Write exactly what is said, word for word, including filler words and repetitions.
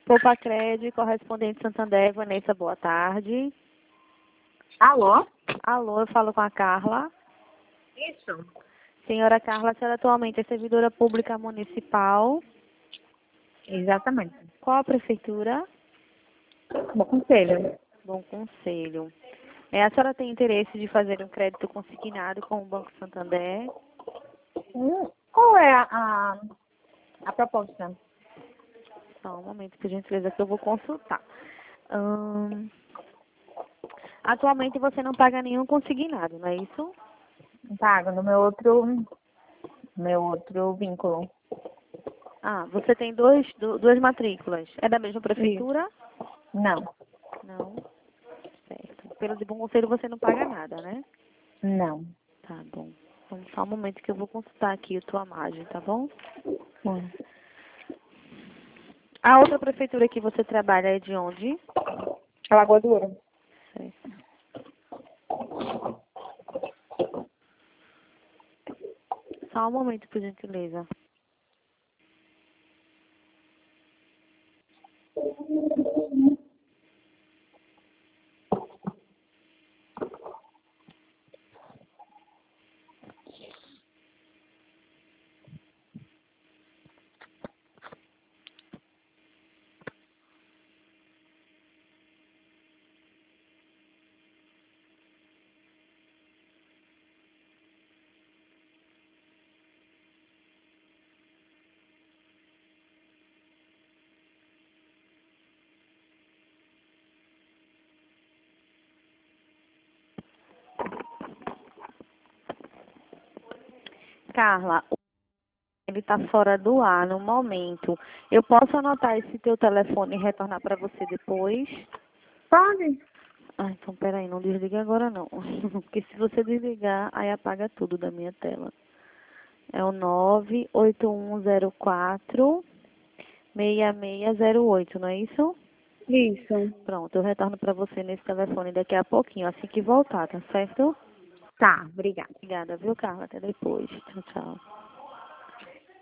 Poupa Crédito, correspondente Santander, Vanessa, boa tarde. Alô? Alô, eu falo com a Carla. Isso. Senhora Carla, a senhora atualmente é servidora pública municipal. Exatamente. Qual a prefeitura? Bom conselho. Bom Conselho. É, a senhora tem interesse de fazer um crédito consignado com o Banco Santander? Hum, qual é a, a, a proposta? Só um momento, por gentileza, que eu vou consultar. Hum, atualmente você não paga nenhum consignado, não é isso? Pago no meu outro, meu outro vínculo. Ah, você tem dois, du- duas matrículas. É da mesma prefeitura? Não. Não. Certo. Pelo de Bom Conselho você não paga nada, né? Não. Tá bom. Então, só um momento que eu vou consultar aqui a tua margem, tá bom? Sim. A outra prefeitura que você trabalha é de onde? Lagoa do Ouro. Certo. Só um momento, por gentileza. Carla, ele está fora do ar no momento. Eu posso anotar esse teu telefone e retornar para você depois? Pode? Ah, então peraí, não desliga agora não. Porque se você desligar, aí apaga tudo da minha tela. É o nove oito um zero quatro seis seis zero oito, não é isso? Isso. Pronto, eu retorno para você nesse telefone daqui a pouquinho, assim que voltar, tá certo? Tá, obrigada. Obrigada, viu, Carla? Até depois. Tchau, tchau.